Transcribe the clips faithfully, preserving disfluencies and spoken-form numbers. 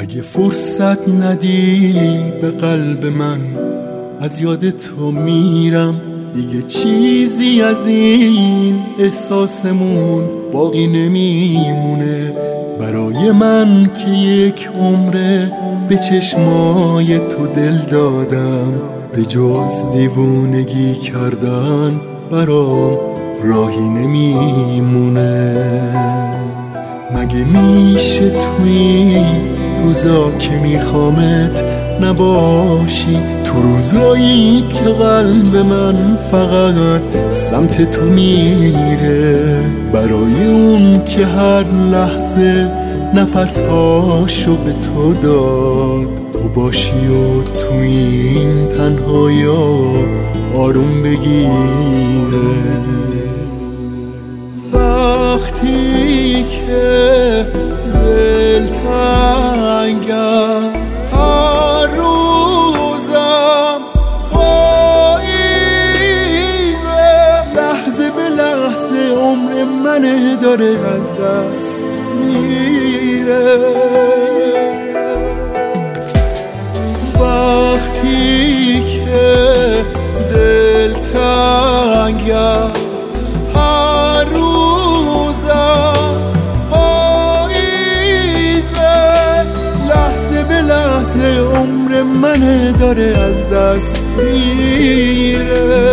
اگه فرصت ندی به قلب من، از یاد تو میرم. دیگه چیزی از این احساسمون باقی نمیمونه. برای من که یک عمره به چشمای تو دل دادم، به جز دیوونگی کردن برام راهی نمیمونه. مگه میشه توی روزا که میخوامت نباشی، تو روزایی که قلب من فقط سمت تو میره؟ برای اون که هر لحظه نفسهاشو به تو داد، تو باشی و تو این تنهایا آروم بگیره. وقتی که دل تنگم، هر روزم پاییزه، لحظه به لحظه عمر منه داره از دست میره. وقتی که دل تنگم، هر روزم پاییزه، لحظه به لحظه عمر منه داره از دست میره.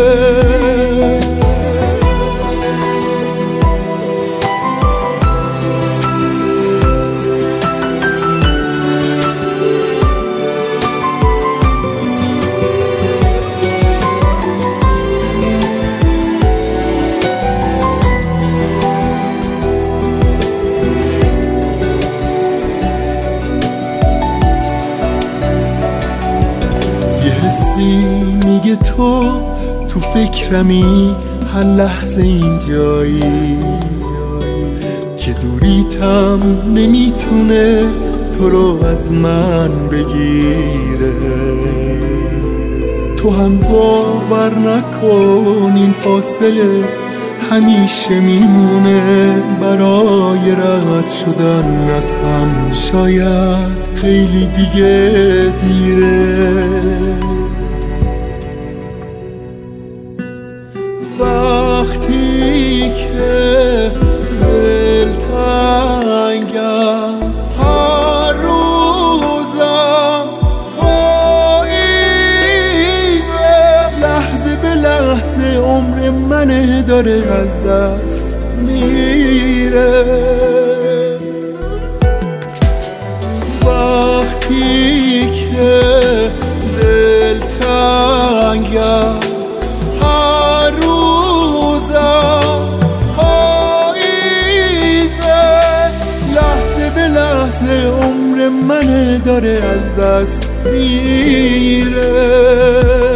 حسی میگه تو تو فکرمی، هر لحظه اینجایی که دوریتم نمیتونه تو رو از من بگیره. تو هم باور نکن این فاصله همیشه میمونه. برای رد شدن از هم شاید خیلی دیگه دیره. وقتی که دل تنگم، هر روزم پاییزه، لحظه به لحظه عمر منه داره از دست میره. وقتی که دل تنگم، هر روزم پاییزه، لحظه به لحظه عمر منه داره از دست میره.